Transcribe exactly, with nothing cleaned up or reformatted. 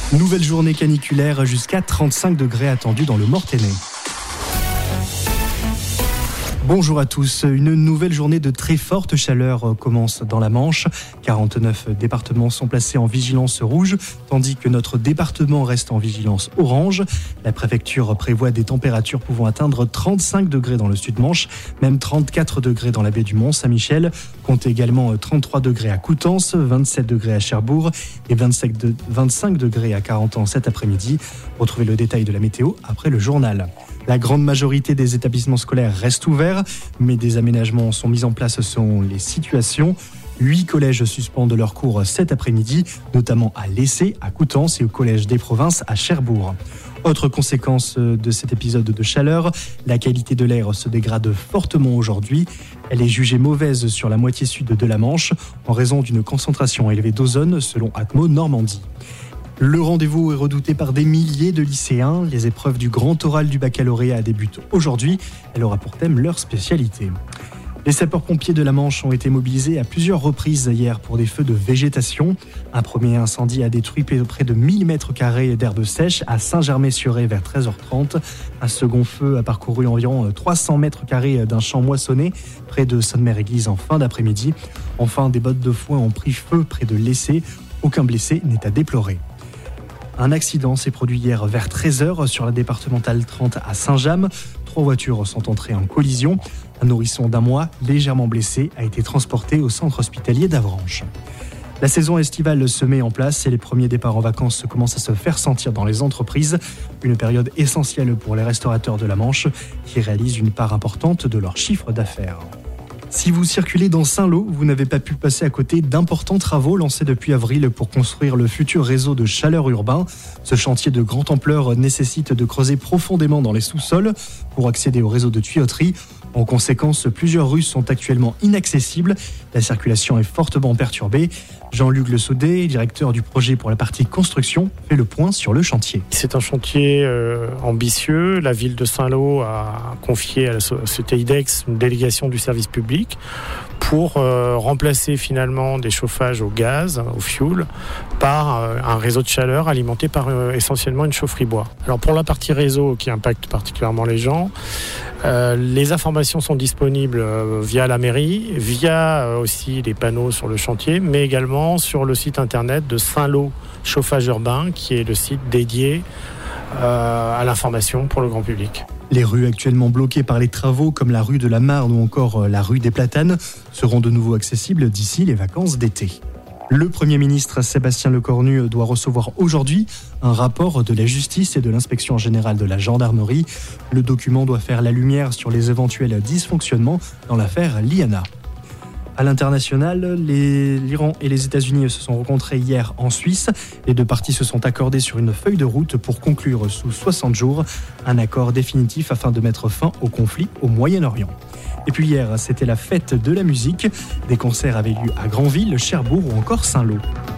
Nouvelle journée caniculaire jusqu'à trente-cinq degrés attendus dans le Mortainais. Bonjour à tous. Une nouvelle journée de très forte chaleur commence dans la Manche. quarante-neuf départements sont placés en vigilance rouge, tandis que notre département reste en vigilance orange. La préfecture prévoit des températures pouvant atteindre trente-cinq degrés dans le sud-Manche, même trente-quatre degrés dans la baie du Mont-Saint-Michel. Comptez également trente-trois degrés à Coutances, vingt-sept degrés à Cherbourg et vingt-cinq degrés à Carentan cet après-midi. Retrouvez le détail de la météo après le journal. La grande majorité des établissements scolaires restent ouverts, mais des aménagements sont mis en place selon les situations. Huit collèges suspendent leurs cours cet après-midi, notamment à l'Essai, à Coutances et au Collège des Provinces à Cherbourg. Autre conséquence de cet épisode de chaleur, la qualité de l'air se dégrade fortement aujourd'hui. Elle est jugée mauvaise sur la moitié sud de la Manche en raison d'une concentration élevée d'ozone selon Atmo Normandie. Le rendez-vous est redouté par des milliers de lycéens. Les épreuves du grand oral du baccalauréat débutent aujourd'hui. Elle aura pour thème leur spécialité. Les sapeurs-pompiers de la Manche ont été mobilisés à plusieurs reprises hier pour des feux de végétation. Un premier incendie a détruit près de mille mètres carrés d'herbe sèche à Saint-Germain-sur-Aie vers treize heures trente. Un second feu a parcouru environ trois cents mètres carrés d'un champ moissonné près de Sonne-Mère-Église en fin d'après-midi. Enfin, des bottes de foin ont pris feu près de l'Essai. Aucun blessé n'est à déplorer. Un accident s'est produit hier vers treize heures sur la départementale trente à Saint-James. Trois voitures sont entrées en collision. Un nourrisson d'un mois, légèrement blessé, a été transporté au centre hospitalier d'Avranches. La saison estivale se met en place et les premiers départs en vacances commencent à se faire sentir dans les entreprises. Une période essentielle pour les restaurateurs de la Manche qui réalisent une part importante de leur chiffre d'affaires. Si vous circulez dans Saint-Lô, vous n'avez pas pu passer à côté d'importants travaux lancés depuis avril pour construire le futur réseau de chaleur urbain. Ce chantier de grande ampleur nécessite de creuser profondément dans les sous-sols pour accéder au réseau de tuyauterie. En conséquence, plusieurs rues sont actuellement inaccessibles. La circulation est fortement perturbée. Jean-Luc Le Saudet, directeur du projet pour la partie construction, fait le point sur le chantier. C'est un chantier euh, ambitieux. La ville de Saint-Lô a confié à la société IDEX une délégation du service public pour euh, remplacer finalement des chauffages au gaz, au fioul, par euh, un réseau de chaleur alimenté par euh, essentiellement une chaufferie bois. Alors pour la partie réseau qui impacte particulièrement les gens, euh, les informations sont disponibles euh, via la mairie, via euh, aussi les panneaux sur le chantier, mais également sur le site internet de Saint-Lô Chauffage Urbain, qui est le site dédié euh, à l'information pour le grand public. Les rues actuellement bloquées par les travaux, comme la rue de la Marne ou encore la rue des Platanes, seront de nouveau accessibles d'ici les vacances d'été. Le Premier ministre Sébastien Lecornu doit recevoir aujourd'hui un rapport de la justice et de l'inspection générale de la gendarmerie. Le document doit faire la lumière sur les éventuels dysfonctionnements dans l'affaire Liana. À l'international, les, l'Iran et les États-Unis se sont rencontrés hier en Suisse. Les deux parties se sont accordées sur une feuille de route pour conclure sous soixante jours un accord définitif afin de mettre fin au conflit au Moyen-Orient. Et puis hier, c'était la fête de la musique. Des concerts avaient lieu à Granville, Cherbourg ou encore Saint-Lô.